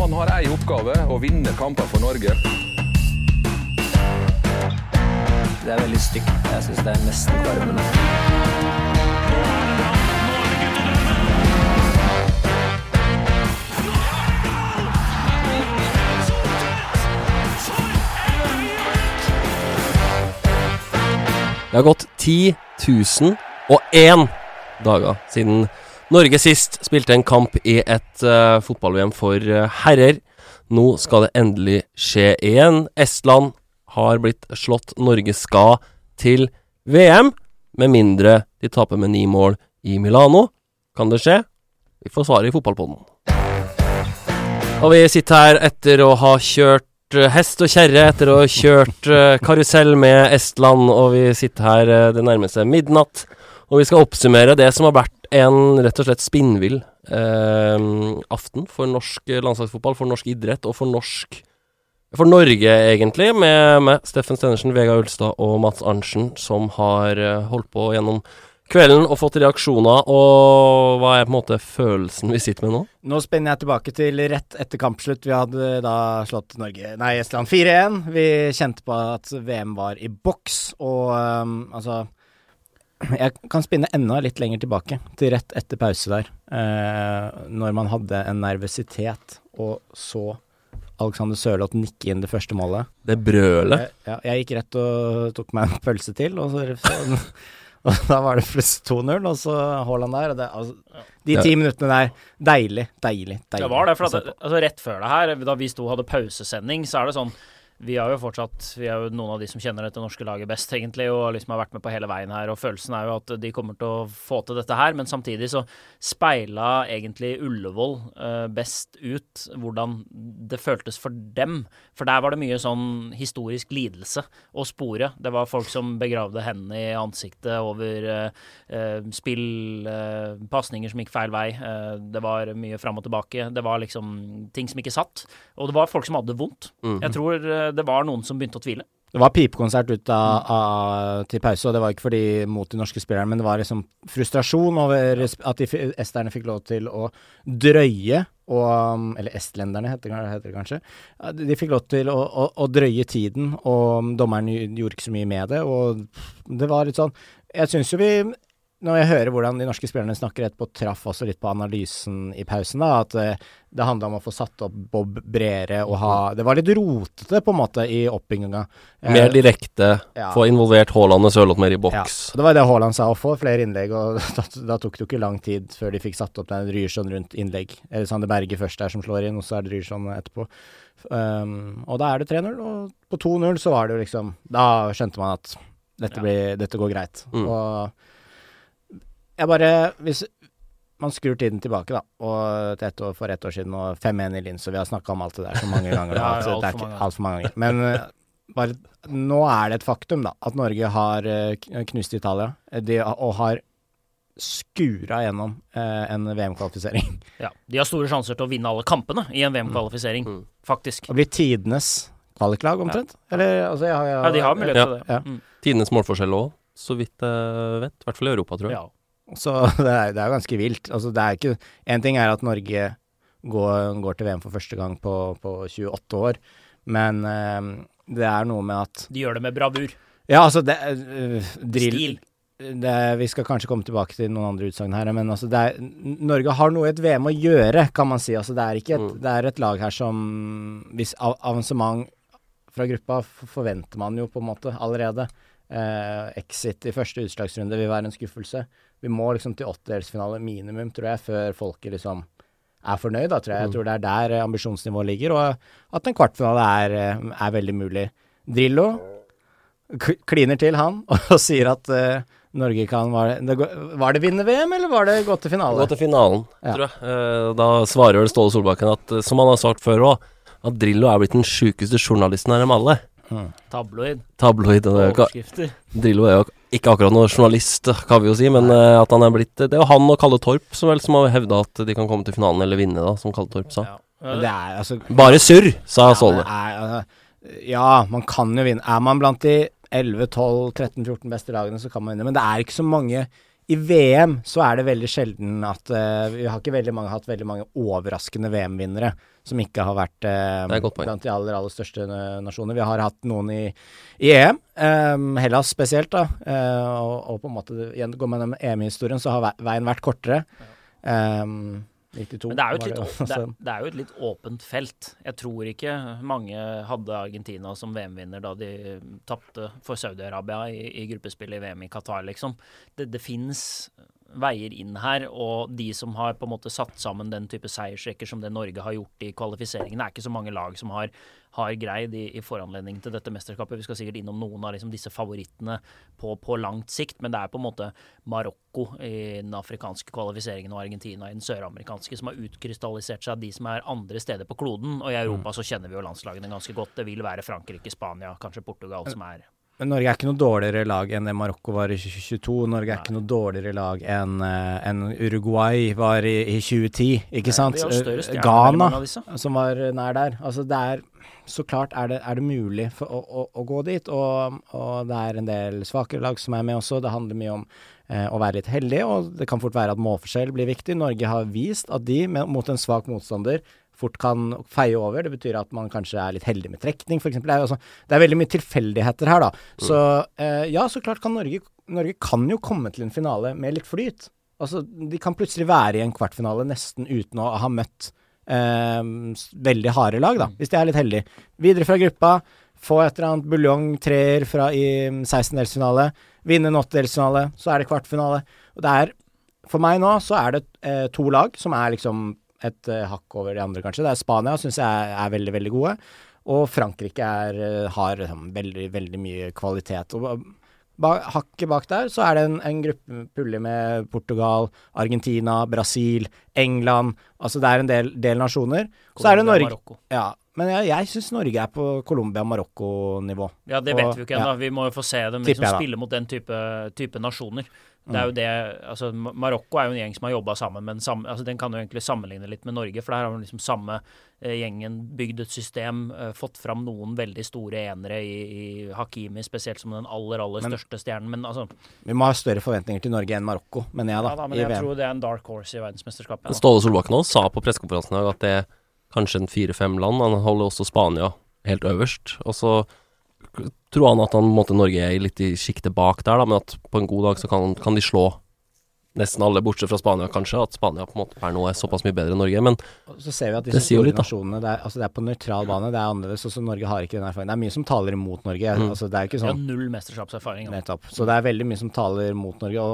Han har en oppgave, å vinne kamper for Norge. Det veldig stygt. Jeg synes det nesten kvarmende. Det har gått 10.001 dager siden Norge sist spilte en kamp i et fotball-VM for herrer. Nå skal det endelig skje igjen. Estland har blitt slått. Norge skal til VM, med mindre de taper med 9 mål i Milano. Kan det skje? Vi får svare i fotballpodden. Og vi sitter her etter å ha kjørt hest og kjerre, etter å ha kjørt karusell med Estland, og vi sitter her det nærmeste midnatt, og vi skal oppsummere det som har vært en rett og slett spinnvill aften for norsk landslagsfotball, for norsk idrett og for Norge egentlig, med Steffen Stenersen, Vegard Ulstad og Mats Arntzen, som har holdt på gjennom kvelden og fått reaksjoner. Og hva på en måte følelsen vi sitter med nå? Nå spenner jeg tilbake til rett etter kampslutt. Vi hadde da slått Estland 4-1. Vi kjente på at VM var i boks, og jeg kan spinne enda litt lenger tilbake, til rett etter pause der, når man hadde en nervøsitet, og så Alexander Sørloth nikke inn det første målet. Det brølet. Ja, jeg gikk rett og tok meg en pølse til, og og da var det pluss 2-0, og så Haaland der, og det, altså, de 10 minuttene der, deilig. Det var det, for at, altså, rett før det her, da vi hadde pausesending, så det sånn, vi er jo noen av de som kjenner dette norske laget best egentlig, og liksom har vært med på hele veien her, og følelsen jo at de kommer til å få til dette her, men samtidig så speila egentlig Ullevål best ut hvordan det føltes for dem, for der var det mye sånn historisk lidelse å spore. Det var folk som begravde hendene i ansiktet over pasninger som gikk feil vei, det var mye fram og tilbake, det var liksom ting som ikke satt, og det var folk som hadde vondt. Jeg tror det var noen som begynte å tvile. Det var pipekonsert ut til pause, og det var ikke fordi mot de norske spillerne, men det var liksom frustrasjon over at esterne fikk lov til å drøye, eller estlenderne heter det kanskje. De fikk lov til å drøye tiden, og dommeren gjorde ikke så mye med det, og det var litt sånn, jeg synes jo når jeg hører hvordan de norske spillerne snakker etterpå, traff også litt på analysen i pausen da, at det handlet om å få satt opp Bob bredere og det var litt rotete på en måte i oppbygginga. Mer direkte, få involvert Haaland og Sørloth mer i boks. Ja, det var det Haaland sa, å få flere innlegg, og da tok det jo ikke lang tid før de fikk satt opp den Ryerson rundt innlegg. Eller Sander Berge først der som slår inn, og så det Ryerson etterpå. Og da det 3-0, og på 2-0 så var det jo liksom, da skjønte man at dette går greit. Og hvis man skrur tiden tilbake da, og for 1 år siden, og 5-1 i Linz, og vi har snakket om alt det der så mange ganger, det er ikke alt for mange ganger. Men bare, nå det et faktum da, at Norge har knust Italia, og har skura gjennom en VM-kvalifisering. Ja, de har store sjanser til å vinne alle kampene i en VM-kvalifisering, faktisk. Og blir tidenes kvaliklag omtrent? Eller, altså, ja, de har mulighet til det. Ja. Tidenes målforskjell også, så vidt jeg vet, i hvert fall i Europa, tror jeg. Ja. Så det jo ganske vilt. Altså, det ikke en ting at Norge går til VM for første gang på 28 år, men det noe med at de gjør det med bravur. Ja, altså Stil. Vi skal kanskje komme tilbake til noen andre utsagn her, men altså Norge har noe i et VM å gjøre, kan man si. Altså, det ikke det et lag her som, hvis avansement fra gruppa forventer man jo på en måte allerede. Exit i første utslagsrunde vil være en skuffelse. Vi må liksom til 8-delsfinale minimum, tror jeg, før folket liksom fornøyd, da, tror jeg. Jeg tror det der ambisjonsnivået ligger, og at en kvartfinale veldig mulig. Drillo kliner til han, og sier at Norge kan var det vinne VM, eller var det gå til finale? Gå til finalen, tror jeg. Da svarer vel Ståle Solbakken at, som han har sagt før også, at Drillo blitt den sykeste journalisten her med alle. Tabloid. Overskrifter. Drillo jo ikke akkurat noen journalist, kan vi jo si, men at han blitt, det jo han og Kalle Torp som har hevdet at de kan komme til finalen eller vinne da, som Kalle Torp sa. Ja. Det altså, bare surr, sa Ståle. Ja, man kan jo vinne. Man blant de 11, 12, 13, 14 beste lagene, så kan man vinne, men det ikke så mange. I VM så det veldig sjelden at vi har ikke veldig mange hatt veldig mange overraskende VM-vinnere. som ikke har vært blant de aller største nasjoner. Vi har hatt noen i EM, Hellas spesielt da, og på en måte, igjen går man med EM-historien, så har veien vært kortere. 92, men det er jo et litt åpent felt. Jeg tror ikke mange hadde Argentina som VM-vinner da de tappte for Saudi-Arabia i gruppespillet i VM i Qatar, liksom. Det finnes veier inn her, og de som har på en måte satt sammen den type seiersrekker som det Norge har gjort i kvalifiseringen, det er ikke så mange lag som har greid i foranledning til dette mesterskapet. Vi skal sikkert innom noen av liksom disse favorittene på langt sikt, men det er på en måte Marokko i den afrikanske kvalifiseringen og Argentina i den søramerikanske som har utkrystallisert seg av de som er andre steder på kloden, og i Europa så kjenner vi jo landslagene ganske godt. Det vil være Frankrike, Spania, kanskje Portugal som er... Men Norge er ikke noe dårligere lag enn det Marokko var i 2022. Norge er ikke noe dårligere lag enn Uruguay var i 2010, ikke sant? Ghana, som var nær der. Altså det er, så klart er det mulig for å gå dit, og det er en del svakere lag som er med også. Det handler mye om å være litt heldig, og det kan fort være at målforskjell blir viktig. Norge har vist at de mot en svak motstander fort kan feie over. Det betyr at man kanskje er litt heldig med trekning, for eksempel. Det er veldig mye tilfeldigheter her da. Så ja, så klart kan Norge kan jo komme til en finale med litt flyt. Altså, de kan plutselig være i en kvartfinale nesten uten å ha møtt veldig harde lag da, hvis de er litt heldige. Videre fra gruppa, få et eller annet buljong-treer i 16-delsfinale, vinne en 8-delsfinale, så er det kvartfinale. Og det er, for meg nå, så er det 2 lag som er liksom et hakk over de andre kanskje. Det er Spania, synes jeg er veldig, veldig gode. Og Frankrike har veldig, veldig mye kvalitet. Og hakket bak der, så er det en gruppepulle med Portugal, Argentina, Brasil, England. Altså det er en del nasjoner. Så er det Norge. Marokko. Ja, men jeg synes Norge er på Colombia-Marokko-nivå. Ja, det vet vi ikke ennå. Vi må jo få se dem liksom spille mot den type nasjoner. Det er jo det, altså Marokko er jo en gjeng som har jobbet sammen, men altså, den kan jo egentlig sammenligne litt med Norge, for der har vi liksom samme gjengen bygd et system, fått fram noen veldig store enere i Hakimi, spesielt som den aller største stjernen, men altså... Vi må ha større forventninger til Norge enn Marokko, men jeg da. Ja, men jeg tror det er en dark horse i verdensmesterskapet. Ja. Ståle Solbakken også sa på pressekonferansen at det er kanskje en 4-5 land, han holder også Spania helt øverst, og så tror han at Norge er litt i skiktet bak der da, men at på en god dag så kan de slå nesten alle, bortsett fra Spania kanskje, at Spania på en måte per nå er såpass mye bedre enn Norge, men så ser vi at disse store nasjonene, det er på nøytral bane, det er annerledes, også Norge har ikke den erfaringen. Det er mye som taler imot Norge, altså det er ikke sånn... Det er 0 mesterskapserfaring. Nettopp, så det er veldig mye som taler mot Norge,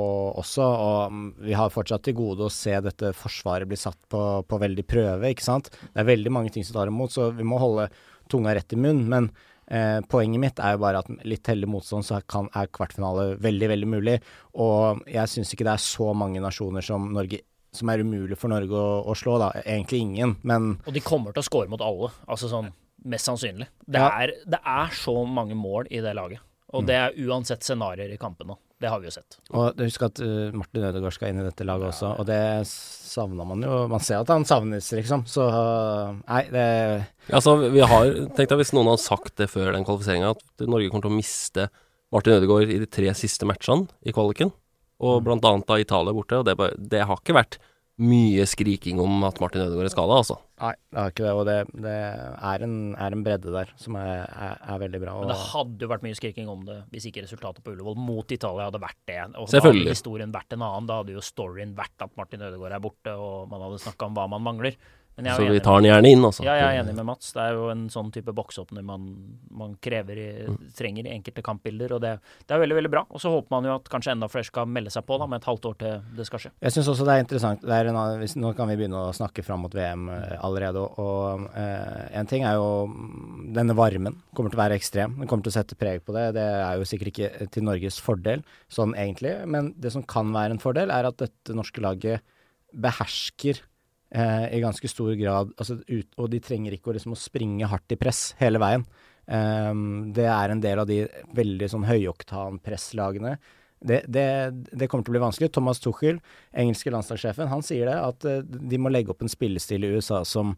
og vi har fortsatt til gode å se dette forsvaret bli satt på veldig prøve, ikke sant? Det er veldig mange ting som taler imot, så vi må holde tunga rett i munn, men poenget mitt er jo bare at litt heldig motstand så er kvartfinale veldig, veldig mulig, og jeg synes ikke det er så mange nasjoner som er umulig for Norge å slå da, egentlig ingen, men... Og de kommer til å score mot alle, altså sånn mest sannsynlig. Det er så mange mål i det laget, og det er uansett scenarier i kampene. Det har vi jo sett. Og husk at Martin Ødegaard skal inn i dette laget også, og det savner man jo. Man ser at han savnes, liksom. Så nei, det... Altså, vi har tenkt at hvis noen har sagt det før den kvalifiseringen, at Norge kommer til å miste Martin Ødegaard i de 3 siste matchene i kvaliken, og blant annet da Italia borte, og det har ikke vært mye skriking om at Martin Ødegaard er skadet, altså. Nei, det har ikke det, og det er en bredde der som er veldig bra. Men det hadde jo vært mye skriking om det hvis ikke resultatet på Ullevål mot Italia hadde vært det. Og da hadde historien vært en annen, da hadde jo storyen vært at Martin Ødegaard er borte, og man hadde snakket om hva man mangler. Så vi tar den gjerne inn, altså. Ja, jeg er enig med Mats. Det er jo en sånn type boksåpner man trenger i enkelte kampbilder, og det er veldig, veldig bra. Og så håper man jo at kanskje enda flere skal melde seg på da, med et halvt år til det skal skje. Jeg synes også det er interessant. Nå kan vi begynne å snakke fram mot VM allerede, og en ting er jo denne varmen kommer til å være ekstrem. Den kommer til å sette preg på det. Det er jo sikkert ikke til Norges fordel, sånn egentlig, men det som kan være en fordel er at dette norske laget behersker i ganske stor grad, altså og de trenger ikke å springe hardt i press hele veien. Det er en del av de veldig sånn høyoktan-presslagene. Det kommer til å bli vanskelig. Thomas Tuchel, engelske landslagssjefen, han sier det, at de må legge opp en spillestil i USA som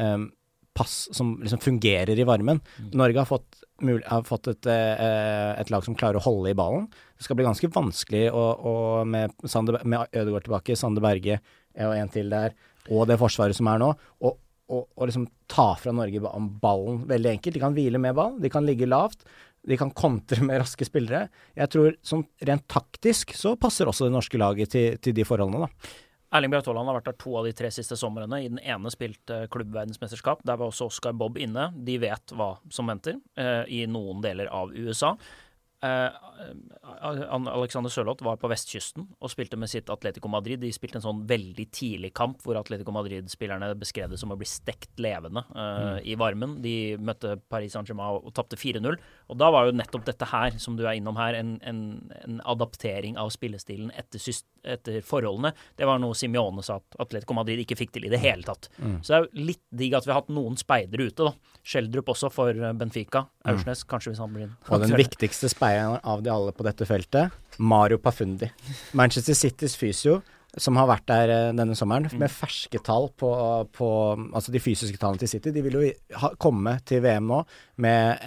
liksom fungerer i varmen. Norge har fått et lag som klarer å holde i ballen. Det skal bli ganske vanskelig med Ødegaard tilbake, Sander Berge og en til der, og det forsvaret som er nå, og å liksom ta fra Norge ballen veldig enkelt. De kan hvile med ball, de kan ligge lavt, de kan kontre med raske spillere. Jeg tror sånn rent taktisk så passer også det norske laget til de forholdene da. Erling Braut Haaland har vært der 2 av de 3 siste somrene. I den ene spilt klubbverdensmesterskap. Der var også Oscar Bob inne. De vet hva som venter i noen deler av USA. Alexander Sørloth var på vestkysten og spilte med sitt Atletico Madrid. De spilte en sånn veldig tidlig kamp hvor Atletico Madrid-spillerne beskrev det som å bli stekt levende i varmen. De møtte Paris Saint-Germain og tappte 4-0. Og da var jo nettopp dette her, som du er innom her, en adaptering av spillestilen etter forholdene. Det var noe Simeone sa at Atletico Madrid ikke fikk til i det hele tatt. Så det er jo litt digg at vi har hatt noen speidere ute da. Schjelderup også for Benfica. Aursnes, kanskje hvis han blir og den viktigste speideren av de alle på dette feltet, Mario Pafundi. Manchester Citys fysio, som har vært der denne sommeren, med ferske tall på altså de fysiske tallene til City. De vil jo komme til VM nå med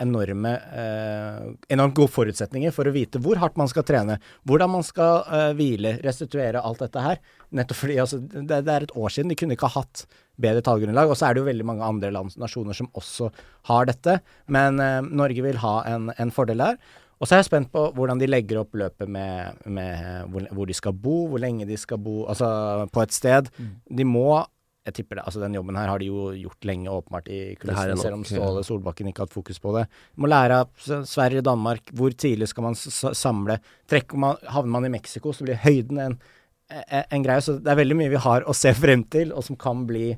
enormt gode forutsetninger for å vite hvor hardt man skal trene, hvordan man skal hvile, restituere alt dette her. Nettopp fordi altså, det er et år siden de kunne ikke ha hatt bedre tallgrunnlag, og så er det jo veldig mange andre nasjoner som også har dette, men Norge vil ha en fordel der. Og så er jeg spent på hvordan de legger opp løpet med hvor de skal bo, hvor lenge de skal bo, altså på et sted. De må, jeg tipper det, altså den jobben her har de jo gjort lenge åpenbart i kulissene, selv om Ståle Solbakken ikke har hatt fokus på det. De må lære av Sverige, Danmark, hvor tidlig skal man samle, havner man i Mexico, så blir høyden en greie, så det er veldig mye vi har å se frem til, og som kan bli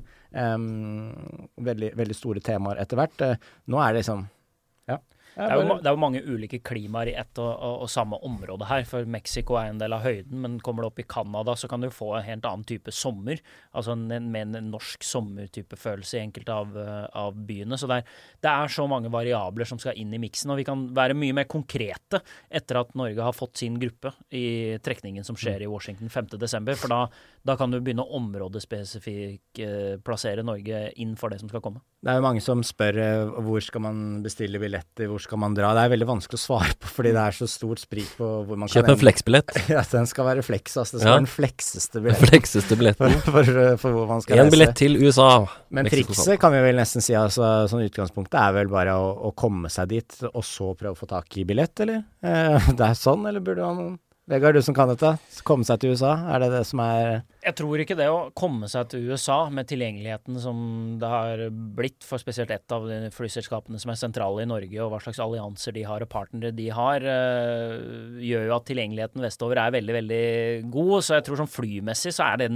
veldig, veldig store temaer etter hvert. Nå er det liksom, ja. Det er jo mange ulike klimaer i ett og samme område her, for Mexico er en del av høyden, men kommer du opp i Canada så kan du få en helt annen type sommer, altså med en norsk sommertype følelse i enkelte av byene, så det er så mange variabler som skal inn i miksen, og vi kan være mye mer konkrete etter at Norge har fått sin gruppe i trekningen som skjer i Washington 5. desember, for da kan du begynne å områdespesifikt plassere Norge inn for det som skal komme. Det er jo mange som spør hvor skal man bestille billetter, hvor skal man dra? Det er veldig vanskelig å svare på, fordi det er så stort sprik på hvor man Kjøp en flexbillett. Ja, den skal være flex, altså. Det skal være den flexeste billetten. Flexeste billetten. For hvor man skal reise. En billett til USA. Men trikset kan vi vel nesten si, altså, sånn utgangspunktet er vel bare å komme seg dit, og så prøve å få tak i billett, eller? Det er sånn, eller burde du ha noen? Vegard, du som kan dette, komme seg til USA, er det som er... Jeg tror ikke det å komme seg til USA med tilgjengeligheten som det har blitt for spesielt ett av de flyselskapene som er sentrale i Norge, og hva slags allianser de har og partnere de har, gjør jo at tilgjengeligheten vestover er veldig, veldig god, så jeg tror som flymessig så er det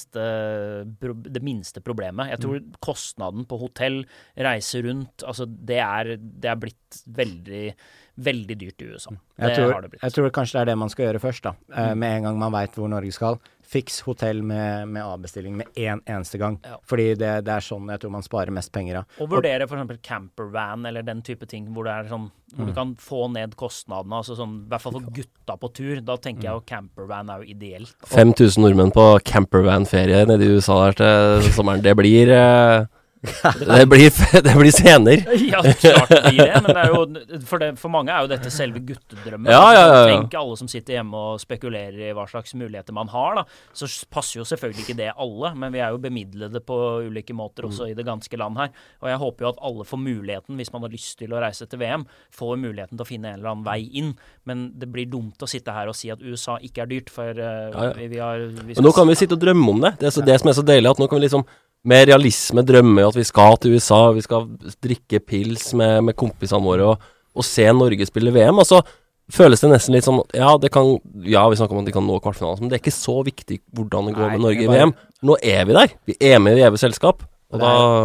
det minste problemet. Jeg tror kostnaden på hotell, reise rundt, altså det er blitt veldig dyrt i USA. Jeg tror kanskje det er det man skal gjøre først da. Med en gang man vet hvor Norge skal. Fiks hotell med avbestilling med en eneste gang. Ja. Fordi det er sånn jeg tror man sparer mest penger av. Og vurdere for eksempel campervan eller den type ting hvor det er sånn, hvor du kan få ned kostnadene, altså sånn, i hvert fall for gutta på tur. Da tenker jeg jo campervan er jo ideelt. 5000 nordmenn på campervan-ferie nede i USA der til sommeren. Det blir... det blir scener. Ja, klart det blir det, men det er jo, for mange er jo dette selve guttedrømmen. Ja. Tenk ikke alle som sitter hjemme og spekulerer i hva slags muligheter man har da. Så passer jo selvfølgelig ikke det alle, men vi er jo bemidlede på ulike måter også i det ganske land her. Og jeg håper jo at alle får muligheten, hvis man har lyst til å reise til VM, får muligheten til å finne en eller annen vei inn. Men det blir dumt å sitte her og si at USA ikke er dyrt, for Men nå kan vi sitte og drømme om det. Det som er så deilig, at nå kan vi liksom med realisme drømme at vi skal til USA, vi skal drikke pils med kompisene våre og se Norge spille VM. Altså, føles det nesten litt sånn, vi snakker om at de kan nå kvartfinalen, men det er ikke så viktig hvordan det går med Norge i VM. Nå er vi der. Vi er med i evig selskap. Og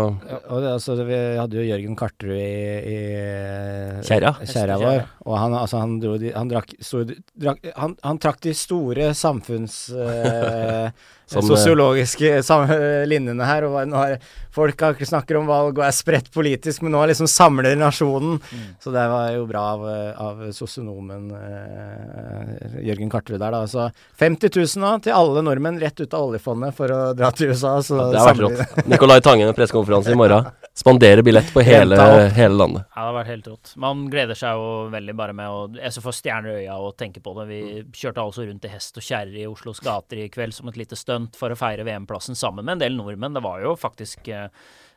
vi hadde jo Jørgen Karterud i kjæra vår, og han trakk de store sosiologiske linjene her, og nå har folk snakker om valg og er spredt politisk, men nå liksom samler nasjonen, så det var jo bra av sosionomen Jørgen Karterud der da, så 50 000 da, til alle nordmenn rett ut av oljefondet for å dra til USA, så det har vært rått. Nikolai Tangen pressekonferanse i morgen, spandere billett på hele landet. Ja, det har vært helt rått. Man gleder seg jo veldig bare med jeg så får stjerner i øya og tenke på det. Vi kjørte altså rundt i hest og kjerre i Oslos gater i kveld som et lite stunt for å feire VM-plassen sammen med en del nordmenn. Det var jo faktisk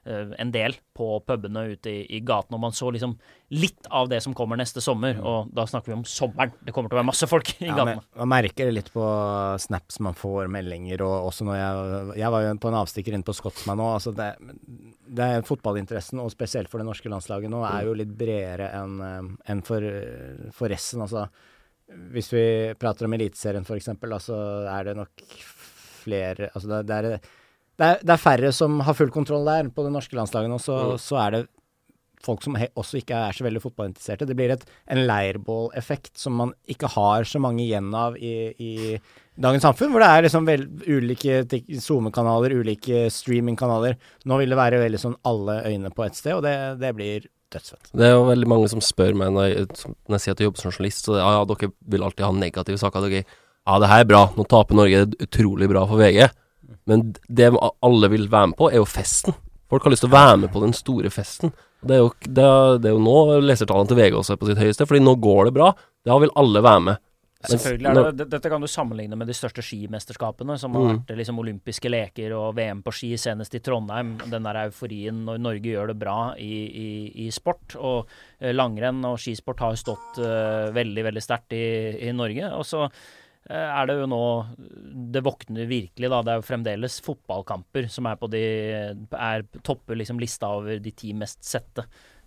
en del på pubene ute i gaten, og man så liksom litt av det som kommer neste sommer, og da snakker vi om sommeren. Det kommer til å være masse folk i gatene. Man merker det litt på snaps man får, meldinger, og også når jeg var jo på en avstikker inne på Scotsman nå, altså det er fotballinteressen, og spesielt for det norske landslaget nå, er jo litt bredere enn for resten, altså. Hvis vi prater om eliteserien for eksempel, altså er det nok flere, altså det er færre som har full kontroll der på det norske landslaget nå, så er det folk som også ikke er så veldig fotballinteresserte. Det blir en leirbål-effekt som man ikke har så mange igjen av i dagens samfunn, hvor det er liksom ulike Zoom-kanaler, ulike streaming-kanaler. Nå vil det være veldig sånn alle øyne på et sted, og det blir dødsfett. Det er jo veldig mange som spør meg når jeg sier at jeg jobber som journalist, så dere vil alltid ha negative saker. Dere, det her er bra, nå taper Norge, det er utrolig bra for VG. Men det alle vil være med på er jo festen. Folk har lyst til å være med på den store festen. Det er jo nå lesertallene til VG også er på sitt høyeste, fordi nå går det bra. Da vil alle være med. Selvfølgelig dette kan du sammenligne med de største skimesterskapene som har vært liksom olympiske leker og VM på ski senest i Trondheim. Den der euforien når Norge gjør det bra i sport, og langrenn og skisport har stått veldig, veldig sterkt i Norge. Og så er det jo nå, det våkner virkelig da, det er jo fremdeles fotballkamper som topper liksom lista over de 10 mest sette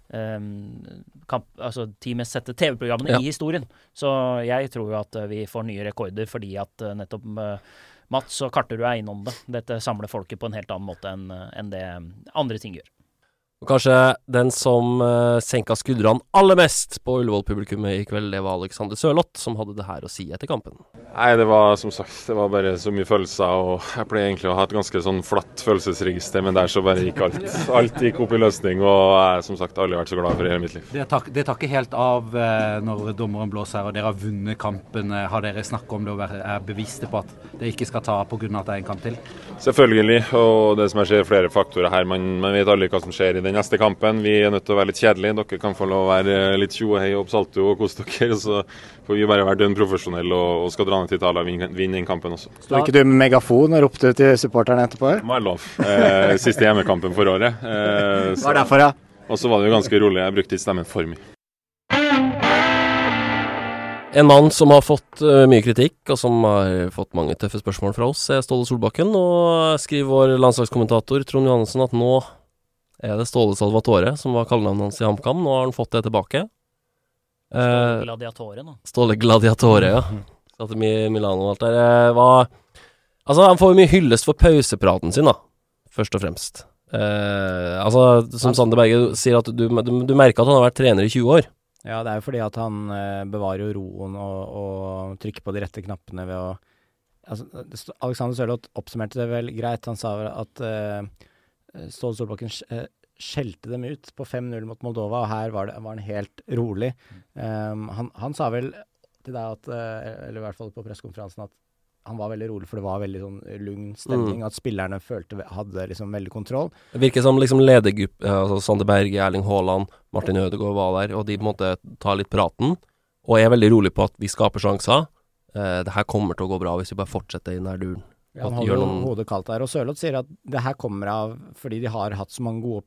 altså 10 mest sette TV-programmene i historien. Så jeg tror jo at vi får nye rekorder fordi at nettopp Mats og Karterud er innom det. Dette samler folket på en helt annen måte enn det andre ting gjør. Og kanskje den som senket skuldrene aller mest på Ullevål-publikummet i kveld, det var Alexander Sørloth, som hadde det her å si etter kampen. Nei, det var som sagt, det var bare så mye følelser, og jeg pleier egentlig å ha et ganske sånn flatt følelsesregister, men der så bare gikk alt. Alt gikk opp i løsning, og jeg har som sagt aldri vært så glad for hele mitt liv. Det tar ikke helt av når dommeren blåser, og dere har vunnet kampen. Har dere snakket om det og er bevisste på at det ikke skal ta på grunn av at det er en kamp til? Selvfølgelig, og det som jeg ser flere faktorer her, man vet aldri hva som skjer i den neste kampen. Vi er nødt til å være litt kjedelige. Dere kan få lov å være litt tjohei og oppsalto og kose dere. Så får vi bare være dønn profesjonelle og skal dra ned til Italia og vinne den kampen også. Står ikke du med megafon og ropte til supporterne etterpå? Det må jeg lov. Siste hjemmekampen for året. Hva er derfor, ja? Og så var det jo ganske rolig. Jeg brukte ikke stemmen for mye. En mann som har fått mye kritikk, og som har fått mange tøffe spørsmål fra oss, er Ståle Solbakken. Og skriver vår landslagskommentator Trond Johannessen at nå er det Ståle Salvatore som var kallenavnet hans i HamKam. Nå har han fått det tilbake. Ståle Gladiatore nå. Ståle Gladiatore, ja. Satt i Milano og alt der. Altså, han får jo mye hyllest for pausepraten sin, da. Først og fremst. Altså, som Sander Berge sier, at du merker at han har vært trener i 20 år. Ja, det er jo fordi at han bevarer jo roen og trykker på de rette knappene ved å... Altså, Alexander Sørloth oppsummerte det vel greit. Han sa vel at Ståle Solbakken skjelte dem ut på 5-0 mot Moldova, og her var han helt rolig. Han sa vel til deg at, eller i hvert fall på pressekonferansen, at han var veldig rolig, for det var veldig sånn lugn stemning, at spillerne hadde liksom veldig kontroll. Det virker som liksom ledergruppe, altså Sander Berge, Erling Haaland, Martin Ødegaard var der, og de på en måte tar litt praten, og er veldig rolig på at vi skaper sjanser. Det her kommer til å gå bra hvis vi bare fortsetter i denne duren. Ja, han holder hodet kaldt der, og Sørloth sier at det her kommer av fordi de har hatt så mange gode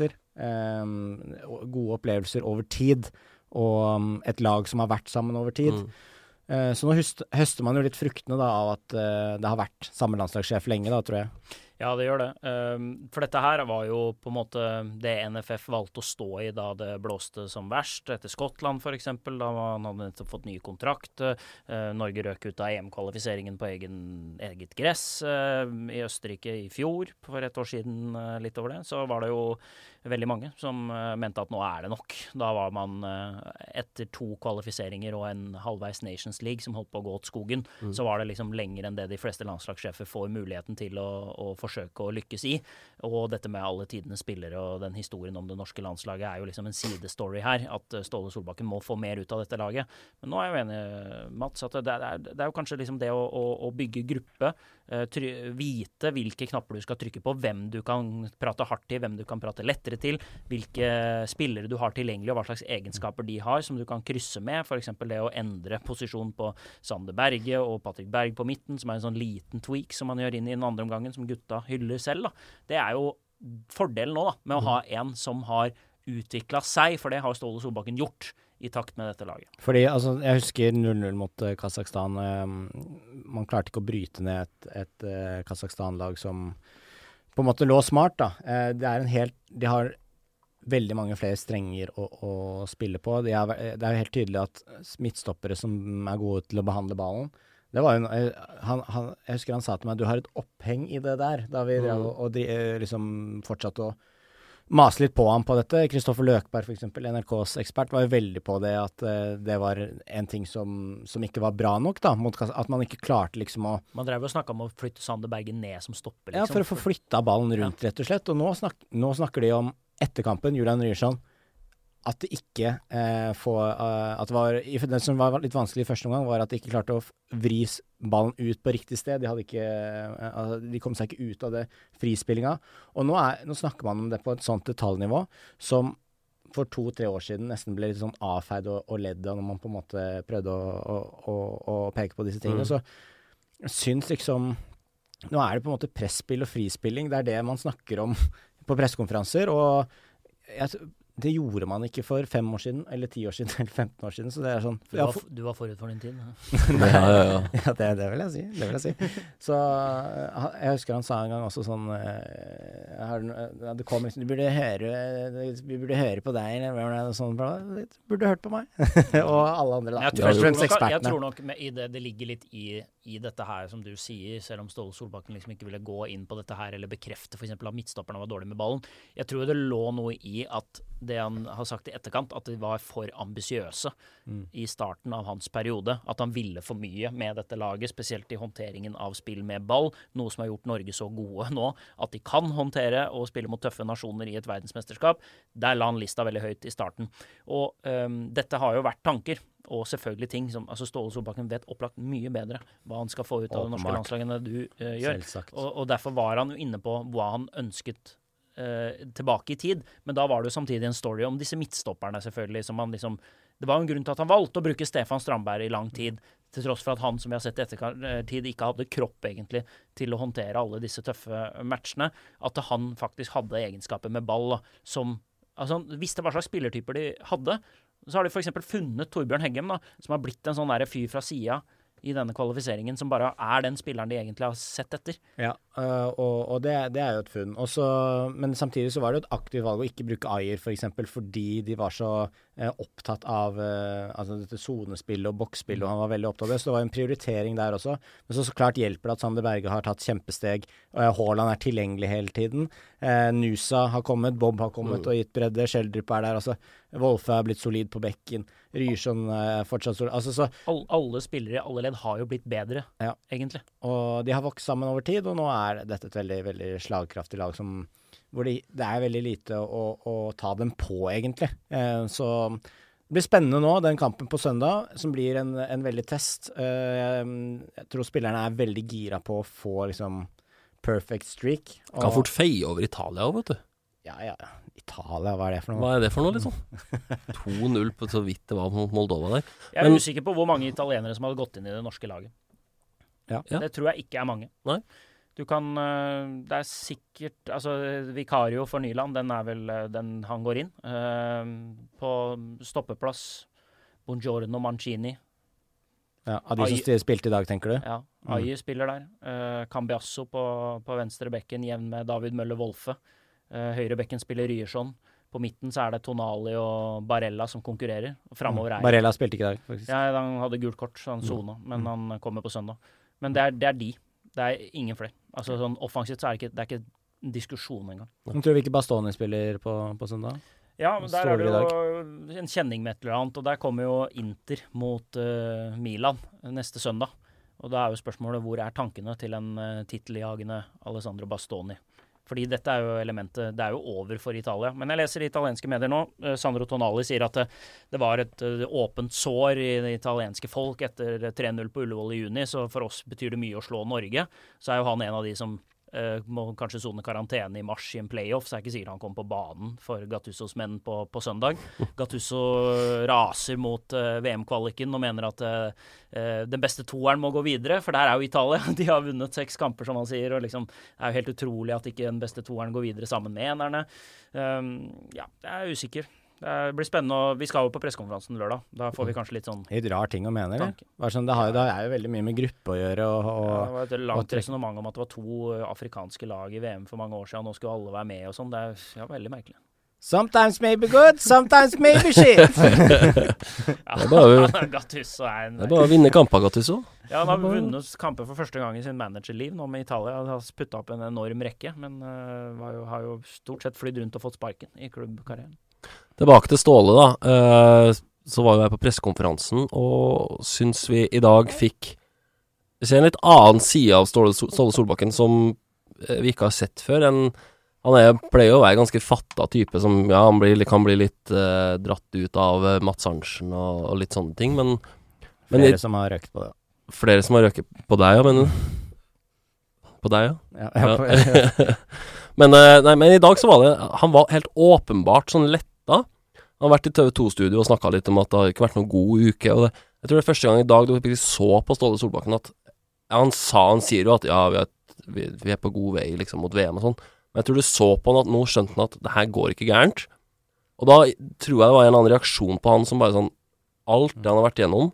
opplevelser over tid, og et lag som har vært sammen over tid. Så nå høster man jo litt fruktene da, av at det har vært samme landslagssjef lenge, da, tror jeg. Ja, det gjør det. For dette her var jo på en måte det NFF valgte å stå i da det blåste som verst, etter Skottland for eksempel, da man hadde nettopp fått ny kontrakt. Norge røk ut av EM-kvalifiseringen på eget gress i Østerrike i fjor, for et år siden litt over det. Så var det jo veldig mange som mente at nå er det nok. Da var man etter 2 kvalifiseringer og en halvveis Nations League som holdt på å gå åt skogen, så var det liksom lenger enn det de fleste landslagssjefer får muligheten til å forsøke å lykkes i. Og dette med alle tidenes spillere og den historien om det norske landslaget er jo liksom en sidestory her, at Ståle Solbakken må få mer ut av dette laget. Men nå er jeg jo enig, Mats, at det er jo kanskje liksom det å bygge gruppe, vite hvilke knapper du skal trykke på, hvem du kan prate hardt til, hvem du kan prate lettere til, hvilke spillere du har tilgjengelig, og hva slags egenskaper de har som du kan krysse med, for eksempel det å endre posisjon på Sander Berge og Patrick Berg på midten, som er en sånn liten tweak som man gjør inn i den andre omgangen, som gutta hyller selv, da. Det er jo fordelen nå da, med å ha en som har utviklet seg, for det har Ståle Solbakken gjort i takt med dette laget. Fordi, altså, jeg husker 0-0 mot Kazakhstan. Man klarte ikke å bryte ned et Kazakhstan-lag som på en måte lå smart, da. De har veldig mange flere strenger å spille på. Det er jo helt tydelig at midtstoppere som er gode til å behandle ballen, det var jo, jeg husker han sa til meg, du har et oppheng i det der, da vi liksom fortsatte å mase litt på ham på dette. Kristoffer Løkberg, for eksempel, NRKs ekspert, var jo veldig på det at det var en ting som ikke var bra nok, da, at man ikke klarte liksom å... Man drev og snakket om å flytte Sander Berge ned som stopper, liksom. Ja, for å få flyttet ballen rundt, rett og slett. Og nå snakker de om etter kampen, Julian Ryerson, at det ikke at det som var litt vanskelig i første omgang, var at de ikke klarte å vri ballen ut på riktig sted. De kom seg ikke ut av det frispillinga. Og nå snakker man om det på et sånt detaljnivå som for 2-3 år siden nesten ble litt sånn avfeid og ledd av når man på en måte prøvde å peke på disse tingene. Så jeg syns liksom nå er det på en måte presspill og frispilling. Det er det man snakker om på pressekonferanser, og det gjorde man ikke for 5 år siden, eller 10 år siden, eller 15 år siden, så det er sånn... Du var forut for din tid. Ja, det vil jeg si. Så jeg husker han sa en gang også sånn, det kom liksom, vi burde høre på deg, eller sånn, du burde hørt på meg. Og alle andre da. Jeg tror nok det ligger litt i dette her, som du sier, selv om Ståle Solbakken liksom ikke ville gå inn på dette her, eller bekrefte for eksempel at midtstopperne var dårlig med ballen. Jeg tror det lå noe i at det han har sagt i etterkant, at de var for ambisiøse i starten av hans periode, at han ville for mye med dette laget, spesielt i håndteringen av spill med ball, noe som har gjort Norge så gode nå, at de kan håndtere og spille mot tøffe nasjoner i et verdensmesterskap. Der la han lista veldig høyt i starten. Og dette har jo vært tanker, og selvfølgelig ting som, altså Ståle Solbakken vet opplagt mye bedre hva han skal få ut av det norske landslaget enn det du gjør. Og derfor var han jo inne på hva han ønsket tilbake i tid, men da var det jo samtidig en story om disse midtstopperne selvfølgelig, som han liksom, det var jo en grunn til at han valgte å bruke Stefan Strandberg i lang tid, til tross for at han, som vi har sett i ettertid, ikke hadde kropp egentlig til å håndtere alle disse tøffe matchene, at han faktisk hadde egenskaper med ball som, altså han visste hva slags spillertyper de hadde. Så har de for eksempel funnet Torbjørn Heggem da, som har blitt en sånn der fyr fra siden i denne kvalifiseringen, som bare er den spilleren de egentlig har sett etter. Ja, og det er jo et funn. Også, men samtidig så var det et aktivt valg å ikke bruke Ayer, for eksempel, fordi de var så opptatt av altså dette zonespillet og boksspillet, og han var veldig opptatt av det, så det var en prioritering der også. Men så klart hjelper det at Sander Berge har tatt kjempesteg, Haaland er tilgjengelig hele tiden, Nusa har kommet, Bob har kommet og gitt bredde, Sheldrup er der, altså Wolfe er blitt solid på bekken, Ryerson er fortsatt solid, altså så... Alle spillere i alle ledd har jo blitt bedre, egentlig. Og de har vokst sammen over tid, og nå er dette et veldig, veldig slagkraftig lag som, hvor det er veldig lite å ta dem på, egentlig. Så det blir spennende nå, den kampen på søndag, som blir en veldig test. Jeg tror spillerne er veldig gira på å få liksom perfect streak. Kan fort feie over Italia også, vet du. Ja. Italia, hva er det for noe? Hva er det for noe, liksom? 2-0 på så vidt det var mot Moldova der. Jeg er usikker på hvor mange italienere som hadde gått inn i det norske laget. Ja. Det tror jeg ikke er mange. Nei. Du kan, det er sikkert, altså Vicario for Nyland, den er vel den han går inn. På stoppeplass, Buongiorno Mancini. Ja, av de som spilte i dag, tenker du? Ja, Ayer spiller der. Cambiasso på venstre bekken, jevn med David Møller-Wolfe. Høyre bekken spiller Ryerson. På midten så er det Tonali og Barella som konkurrerer. Fremover Barella spilte ikke i dag, faktisk. Ja, han hadde gult kort, så han sona, men han kommer på søndag. Men det er de. Det er ingen flere. Altså sånn offensivt så er det ikke en diskusjon engang. Men tror vi ikke Bastoni spiller på søndag? Ja, men der er det jo en kjenning med et eller annet, og der kommer jo Inter mot Milan neste søndag. Og da er jo spørsmålet, hvor er tankene til en titeljagende Alessandro Bastoni? Fordi dette er jo elementet, det er jo over for Italia. Men jeg leser i italienske medier nå, Sandro Tonali sier at det var et åpent sår i det italienske folk etter 3-0 på Ullevål i juni, så for oss betyr det mye å slå Norge. Så er jo han en av de som må kanskje sone karantene i mars i en playoff, så er ikke sikkert han kommer på banen for Gattusos menn på søndag. Gattuso raser mot VM-kvaliken og mener at den beste toeren må gå videre, for der er jo Italia. De har vunnet 6 kamper, som han sier, og liksom det er jo helt utrolig at ikke den beste toeren går videre sammen med enerne. Ja, jeg er usikker. Det blir spennende, og vi skal jo på pressekonferansen lørdag. Da får vi kanskje litt sånn Litt rar ting å mene, eller? Sånn, det er jo veldig mye med gruppe å gjøre. Det var et langt resonemang om at det var 2 afrikanske lag i VM for mange år siden, og nå skulle alle være med og sånn. Det er veldig merkelig. Sometimes maybe good, sometimes maybe shit. Det er bare å vinne kamper, Gattuso. Ja, han har vunnet kamper for første gang i sin managerliv nå med Italia. Han har puttet opp en enorm rekke, men har jo stort sett flydd rundt og fått sparken i klubbkarrieren. Tilbake til Ståle da, så var jo jeg på pressekonferansen, og synes vi i dag fikk se en litt annen side av Ståle Solbakken som vi ikke har sett før. Han pleier å være ganske fatta type som, ja, han kan bli litt dratt ut av Mats Arntzen og litt sånne ting, men flere som har røkt på det. Flere som har røket på deg, ja, men på deg, ja. Ja. Men i dag så var det, han var helt åpenbart sånn letta. Han har vært i TV2-studio og snakket litt om at det har ikke vært noen god uke, og jeg tror det er første gang i dag du så på Ståle Solbakken at, ja, han sier jo at, ja, vi er på god vei liksom mot VM og sånn, men jeg tror du så på han at nå skjønte han at det her går ikke gærent, og da tror jeg det var en annen reaksjon på han som bare sånn, alt det han har vært igjennom,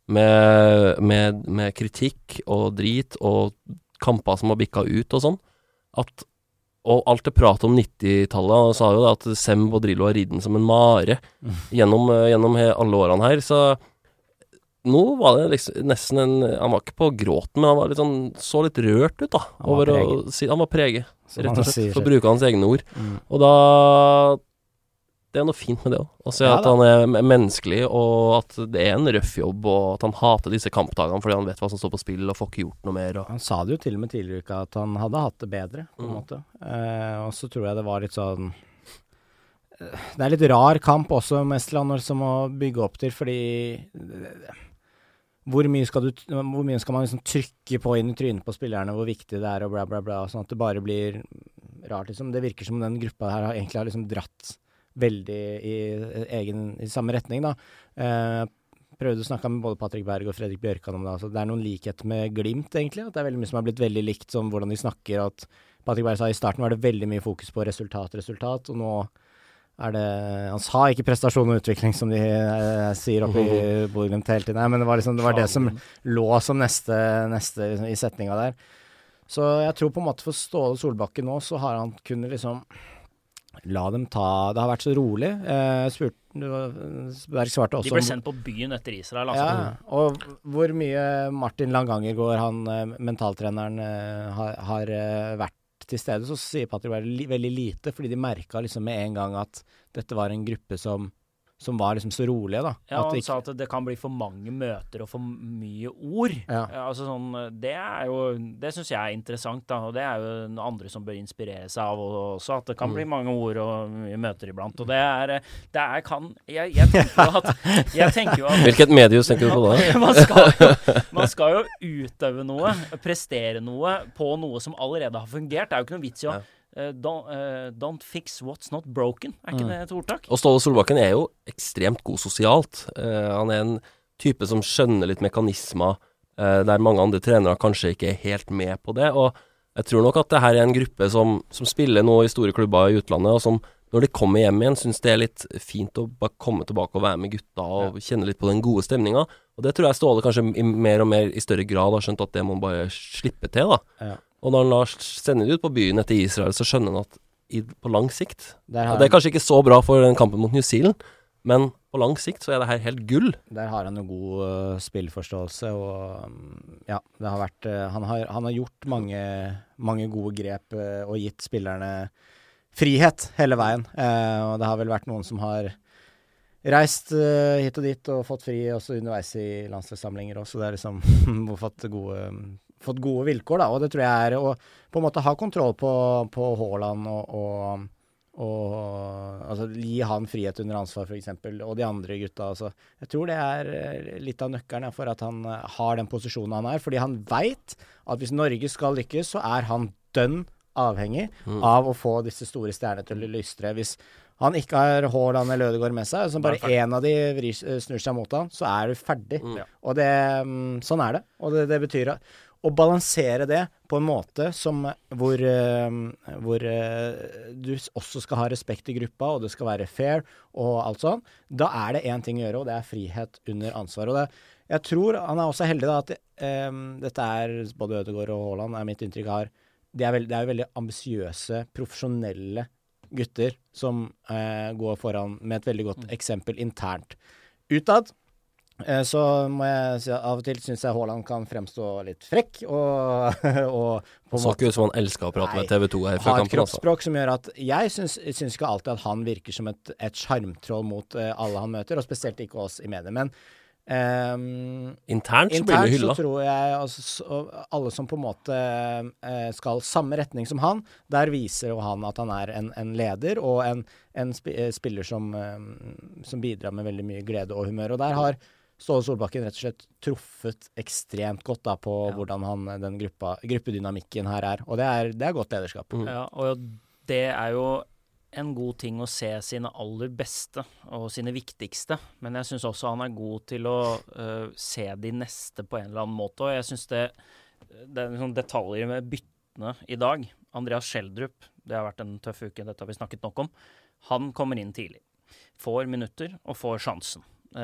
med kritikk og drit og kamper som har bikket ut og sånn, og alt det pratet om 90-tallet, han sa jo det at Semb og Drillo har ridden som en mare gjennom alle årene her, så nå var det liksom nesten han var ikke på gråten, men han var litt sånn, så litt rørt ut da, han var preget, rett og slett, for å bruke hans egne ord, og da det er noe fint med det også. Å se at han er menneskelig, og at det er en røff jobb, og at han hater disse kampdagene fordi han vet hva som står på spill, og får ikke gjort noe mer. Han sa det jo til og med tidligere i uka at han hadde hatt det bedre, på en måte. Og så tror jeg det var litt sånn det er litt rar kamp også med Estland som må bygge opp til, fordi hvor mye skal man liksom trykke på inn i trynet på spillerne, hvor viktig det er, og bla bla bla, sånn at det bare blir rart liksom. Det virker som den gruppa her egentlig har liksom dratt veldig i samme retning da. Prøvde å snakke med både Patrick Berg og Fredrik Bjørkan om det, altså det er noen likhet med Glimt egentlig, at det er veldig mye som har blitt veldig likt som hvordan de snakker, at Patrick Berg sa i starten var det veldig mye fokus på resultat, og nå er det, han sa ikke prestasjon og utvikling som de sier oppe i Bodø-Glimt hele tiden, men det var det som lå som neste i setninga der. Så jeg tror på en måte for Ståle Solbakken nå, så har han kunnet liksom la dem ta, det har vært så rolig. Berg svarte også. De ble sendt på byen etter Israel. Altså. Ja, og hvor mye Martin Langanger går, han mentaltreneren har vært til stede, så sier Patrick Berg veldig lite, fordi de merket liksom med en gang at dette var en gruppe som var liksom så rolige da. Ja, han sa at det kan bli for mange møter og for mye ord. Ja. Altså sånn, det synes jeg er interessant da, og det er jo noe andre som bør inspirere seg av også, at det kan bli mange ord og mye møter iblant, og jeg tenker jo at hvilket medius tenker du på da? Man skal jo utøve noe, prestere noe på noe som allerede har fungert. Det er jo ikke noe vits i å don't fix what's not broken. Er ikke det et ordtak? Og Ståle Solbakken er jo ekstremt god sosialt. Han er en type som skjønner litt mekanismer der mange andre trenere kanskje ikke er helt med på det, og jeg tror nok at det her er en gruppe som spiller nå i store klubber i utlandet, og som når de kommer hjem igjen synes det er litt fint å bare komme tilbake og være med gutta og kjenne litt på den gode stemningen, og det tror jeg Ståle kanskje mer og mer i større grad har skjønt at det må bare slippe til da. Ja. Og når han lar sende det ut på byen etter Israel, så skjønner han at på lang sikt, det er kanskje ikke så bra for den kampen mot New Zealand, men på lang sikt så er det her helt gull. Der har han jo god spillforståelse, og ja, det har vært, han har gjort mange gode grep og gitt spillerne frihet hele veien, og det har vel vært noen som har reist hit og dit og fått fri også underveis i landslagssamlinger også, det er liksom fått gode vilkår da, og det tror jeg er å på en måte ha kontroll på Haaland og altså, gi han frihet under ansvar for eksempel, og de andre gutta altså. Jeg tror det er litt av nøkkelen for at han har den posisjonen han er, fordi han vet at hvis Norge skal lykkes, så er han dønn avhengig av å få disse store stjernene til å lystre. Hvis han ikke har Haaland eller Ødegaard med seg, så bare en av de snur seg mot han, så er du ferdig. Og det, sånn er det. Og det betyr å balansere det på en måte hvor du også skal ha respekt i gruppa, og det skal være fair, og alt sånn. Da er det en ting å gjøre, og det er frihet under ansvar. Og jeg tror han er også heldig da, at dette både Ødegaard og Haaland, er mitt inntrykk her. Det er jo veldig ambisiøse, profesjonelle gutter som går foran med et veldig godt eksempel internt. Utad, så må jeg si at av og til synes jeg Haaland kan fremstå litt frekk, og på så ikke ut som han elsker å prate med TV 2 her fra har et kampen. kroppsspråk som gjør at jeg synes ikke alltid at han virker som et skjermtroll mot alle han møter, og spesielt ikke oss i medier, men internt så blir det hylla. Så tror jeg altså, alle som på en måte skal samme retning som han, der viser jo han at han er en leder og en spiller som bidrar med veldig mye glede og humør, og der har Ståle Solbakken rett og slett truffet ekstremt godt da på hvordan den gruppedynamikken her er, og det er godt lederskap. Ja, og det er jo en god ting å se sine aller beste og sine viktigste, men jeg synes også han er god til å se de neste på en eller annen måte, og jeg synes det er sånn detaljer med byttene i dag. Andreas Schjelderup, det har vært en tøff uke, dette har vi snakket nok om. Han kommer inn tidlig, får minutter og får sjansen.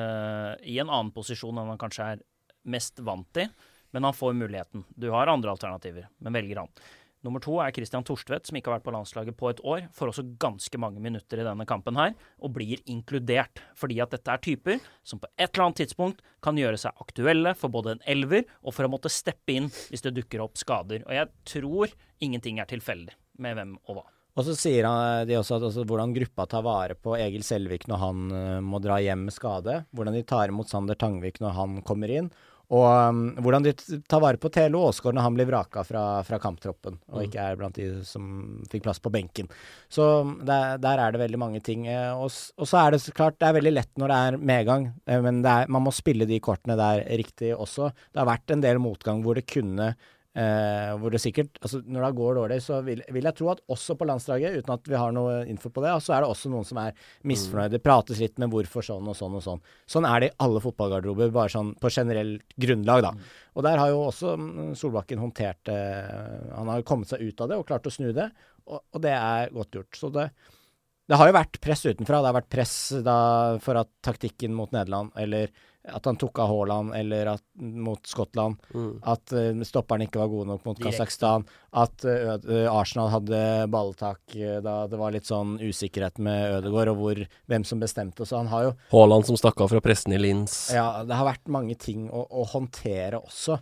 I en annen posisjon enn han kanskje er mest vant til, men han får muligheten. Du har andre alternativer, men velger han. Nummer 2 er Christian Torstvedt, som ikke har vært på landslaget på et år, får også ganske mange minutter i denne kampen her, og blir inkludert, fordi at dette er typer som på et eller annet tidspunkt kan gjøre seg aktuelle for både en elver, og for å måtte steppe inn hvis det dukker opp skader. Og jeg tror ingenting er tilfeldig med hvem og hva. Og så sier de også at hvordan gruppa tar vare på Egil Selvik når han må dra hjem med skade, hvordan de tar imot Sander Tangvik når han kommer inn, og hvordan de tar vare på Thelo Aasgaard når han blir vraka fra kamptroppen, og ikke er blant de som fikk plass på benken. Så der er det veldig mange ting. Og så er det så klart, det er veldig lett når det er medgang, men man må spille de kortene der riktig også. Det har vært en del motgang hvor det kunne hvor det sikkert, altså når det går dårlig, så vil jeg tro at også på landslaget, uten at vi har noe info på det, så er det også noen som er misfornøyde, prates litt med hvorfor sånn og sånn og sånn. Sånn er det i alle fotballgarderober, bare sånn på generelt grunnlag da. Og der har jo også Solbakken håndtert han har kommet seg ut av det og klart å snu det, og det er godt gjort. Så det har jo vært press utenfra, det har vært press da for at taktikken mot Nederland, eller at han tok av Haaland, eller mot Skottland, at stopperen ikke var god nok mot Kazakhstan, at Arsenal hadde balltak da det var litt sånn usikkerhet med Ødegaard, og hvem som bestemte, så han har jo Haaland som stakk av fra pressen i Linz. Ja, det har vært mange ting å håndtere også,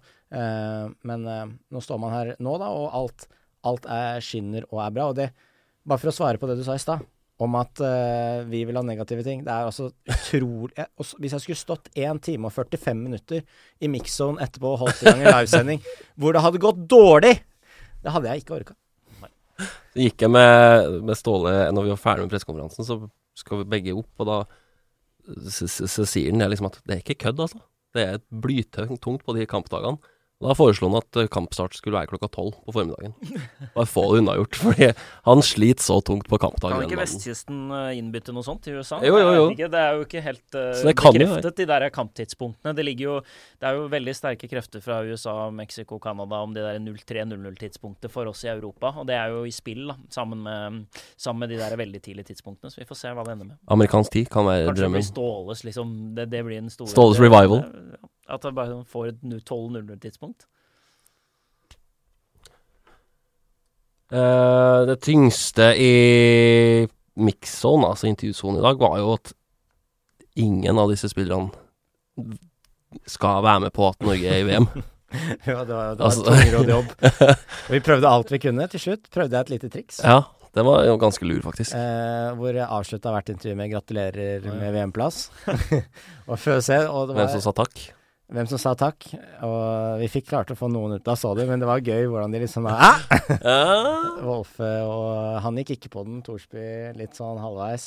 men nå står man her nå da, og alt skinner og er bra, og det, bare for å svare på det du sa i sted, om at vi vil ha negative ting. Det er altså utrolig... Hvis jeg skulle stått 1 time og 45 minutter i mixzone etterpå og holdt i gang en livesending, hvor det hadde gått dårlig, det hadde jeg ikke orket. Det gikk jeg med Ståle, når vi var ferdig med pressekonferansen, så skal vi begge opp, og da så sier den liksom at det er ikke kødd, altså. Det er et blytungt på de kampdagene. Da foreslo han at kampstart skulle være 12 på formiddagen. Bare få det unnagjort, fordi han sliter så tungt på kampdagen. Kan ikke vestkysten innbytte noe sånt til USA? Jo. Det er jo ikke helt bekreftet, de der kamptidspunktene. Det er jo veldig sterke krefter fra USA, Mexico, Canada om det der 03:00-tidspunktet for oss i Europa, og det er jo i spill da, sammen med de der veldig tidlige tidspunktene, så vi får se hva det ender med. Amerikansk tid kan være Kanskje drømmen. Kanskje det blir Ståles, liksom, det blir en stor... Ståles revival. At det bare får et 12:00-tidspunkt. Det tyngste i mixzone, altså intervjusonen i dag, var jo at ingen av disse spillerne skal være med på at Norge er i VM. Ja, det var tungrodd jobb. Og vi prøvde alt vi kunne. Til slutt prøvde jeg et lite triks. Ja, det var jo ganske lur, faktisk. Hvor jeg avsluttet hvert intervju med gratulerer med VM-plass. Og for å se, og det var... Hvem som sa takk, og vi fikk klart å få noen ut, da så du, men det var gøy hvordan de liksom Wolfe, og han gikk ikke på den, Torsby litt sånn halvveis.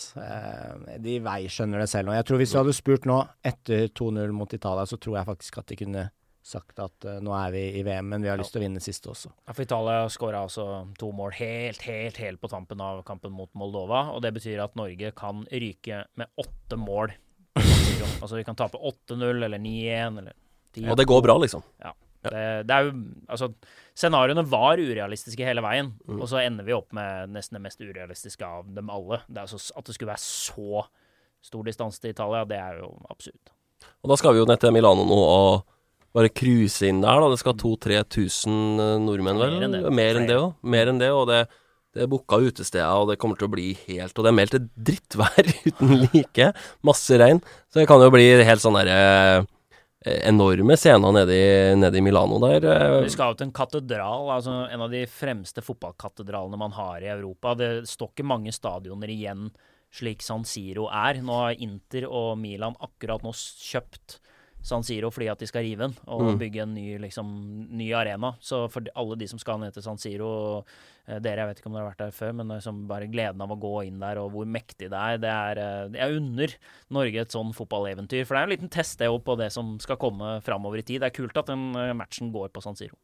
De skjønner det selv nå. Jeg tror hvis du hadde spurt nå, etter 2-0 mot Italia, så tror jeg faktisk at de kunne sagt at nå vi i VM, men vi har lyst til å vinne siste også. Ja, for Italia skåret altså 2 mål helt på tampen av kampen mot Moldova, og det betyr at Norge kan ryke med 8 mål. Altså vi kan tape 8-0 eller 9-1 eller 10-2. Og det går bra, liksom. Ja. Det jo, altså, scenarioene var urealistiske hele veien, og så ender vi opp med nesten det mest urealistiske av dem alle. Det altså, at det skulle være så stor distanse til Italia, det jo absurd. Og da skal vi jo ned til Milano nå og bare cruise inn der da. Det skal 2-3 tusen nordmenn vel? Mer enn det, og det booka utesteder, og det kommer til å bli helt, og det meldt et drittvær uten like, masse regn, så det kan jo bli helt sånn der enorme scener nede i Milano der. Vi skal jo til en katedral, altså en av de fremste fotballkatedralene man har i Europa. Det står ikke mange stadioner igjen slik San Siro Nå har Inter og Milan akkurat nå kjøpt San Siro fordi at de skal rive den og bygge en ny arena. Så for alle de som skal ned til San Siro, dere, jeg vet ikke om dere har vært der før, men som bare gleden av å gå inn der og hvor mektig det jeg unner Norge et sånn fotballeventyr, for det en liten test det på det som skal komme fremover i tid. Det kult at den matchen går på San Siro.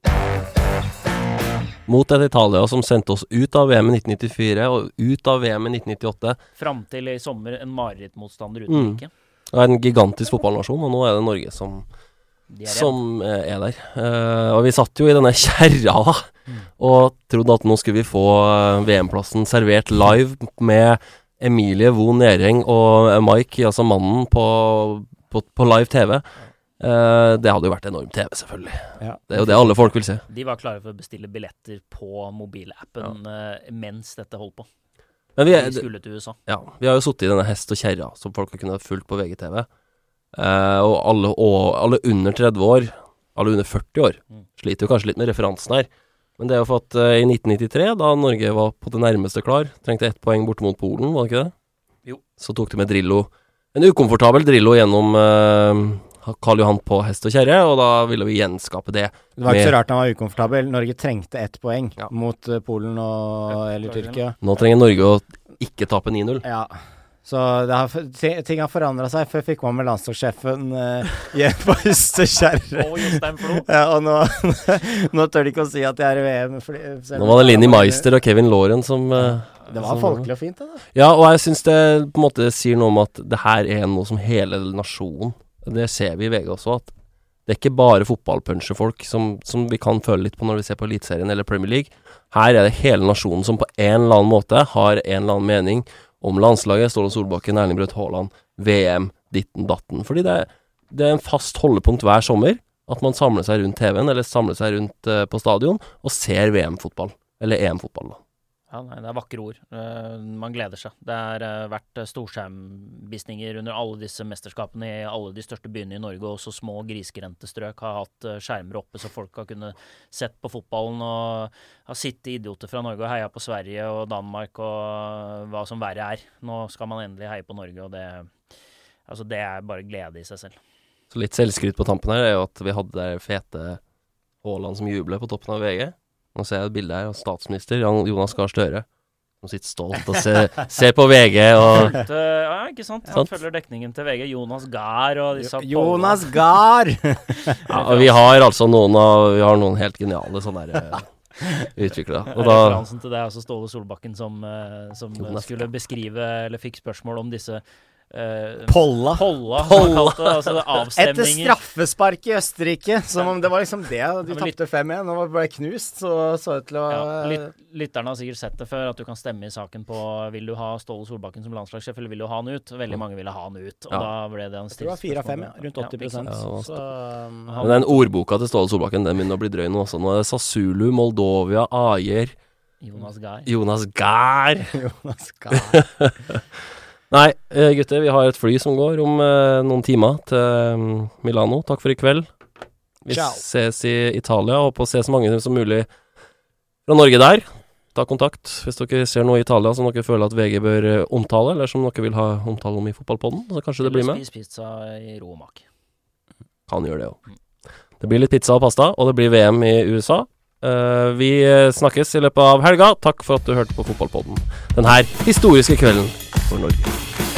Mot et Italia som sendte oss ut av VM i 1994 og ut av VM i 1998. Fram til i sommer en marerittmotstander uten like. Det en gigantisk fotballnasjon, og nå det Norge som der. Og vi satt jo i denne kjerra og trodde at nå skulle vi få VM-plassen servert live med Emilie Vo Nering og Mike, altså mannen på live TV. Det hadde jo vært enormt TV, selvfølgelig. Ja. Det jo det alle folk vil se. De var klare for å bestille billetter på mobilappen mens dette holdt på. Men vi skulle til USA. Ja, vi har jo suttet i denne hest og kjerra som folk har kunnet fulgt på VGTV. Og alle under 30 år, alle under 40 år, sliter jo kanskje litt med referansen her. Men det jo for at i 1993, da Norge var på det nærmeste klar, trengte 1 poeng bort mot Polen, var det ikke det? Jo. Så tok de med Drillo, en ukomfortabel Drillo gjennom Karl Johan på hest og kjerre, og da ville vi gjenskape det. Det var ikke så rart han var ukomfortabel. Norge trengte 1 poeng mot Polen eller Tyrkia. Nå trenger Norge å ikke tape 9-0. Ja, så ting har forandret seg. Før fikk man med landslagssjefen igjen på hest og kjerre. Ja, og nå tør de ikke å si at de i VM. Nå var det Linni Meister og Kevin Lauren som... det var folkelig og fint, det da. Ja, og jeg synes det på en måte sier noe om at det her noe som hele nasjonen. Det ser vi i VG også, at det ikke bare fotballpunchefolk som vi kan føle litt på når vi ser på Elitserien eller Premier League. Her det hele nasjonen som på en eller annen måte har en eller annen mening om landslaget, Ståle Solbakken, Erling Braut Haaland, VM, ditten datten. Fordi det en fast holdepunkt hver sommer, at man samler seg rundt TV-en, eller samler seg rundt på stadion, og ser VM-fotball, eller EM-fotball da. Ja, nei, det vakre ord. Man gleder seg. Det vært storskjermvisninger under alle disse mesterskapene i alle de største byene i Norge, og også små grisgrendte strøk har hatt skjermer oppe, så folk har kunnet sett på fotballen og har sittet idioter fra Norge og heia på Sverige og Danmark og hva som verre Nå skal man endelig heie på Norge, og det bare glede i seg selv. Så litt selvskryt på tampen her jo at vi hadde der fete Haaland som jubler på toppen av VG. Nå ser jeg et bilde her av statsminister Jonas Gahr Støre som sitter stolt og ser på VG og... Ja, ikke sant? Han følger dekningen til VG. Jonas Gahr og disse... Jonas Gahr! Ja, og vi har altså noen helt geniale sånne der utviklere. Og da... Referansen til det også Ståle Solbakken som skulle beskrive, eller fikk spørsmål om disse... Polla altså etter straffespark i Østerrike, som om det var liksom det de tappte 5-1 og ble knust, så ut til å lytterne har sikkert sett det før, at du kan stemme i saken på vil du ha Ståle Solbakken som landslagssjef, eller vil du ha han ut? Veldig mange ville ha han ut, og da ble det en stilt. Det var 4-5, rundt 80%. Men den ordboka til Ståle Solbakken, den begynner å bli drøy nå også. Nå det Sassulu, Moldovia, Ajer, Jonas Gahr. Nei, gutter, vi har et fly som går om noen timer til Milano. Takk for i kveld. Vi ses i Italia. Håper å se så mange som mulig fra Norge der. Ta kontakt hvis dere ser noe i Italia som dere føler at VG bør omtale, eller som dere vil ha omtale om i fotballpodden. Så kanskje det blir med. Spis pizza i ro og mak. Kan gjøre det også. Det blir litt pizza og pasta, og det blir VM i USA. Vi snakkes i løpet av helga. Takk for at du hørte på fotballpodden. Den her historiske kvelden for Norge.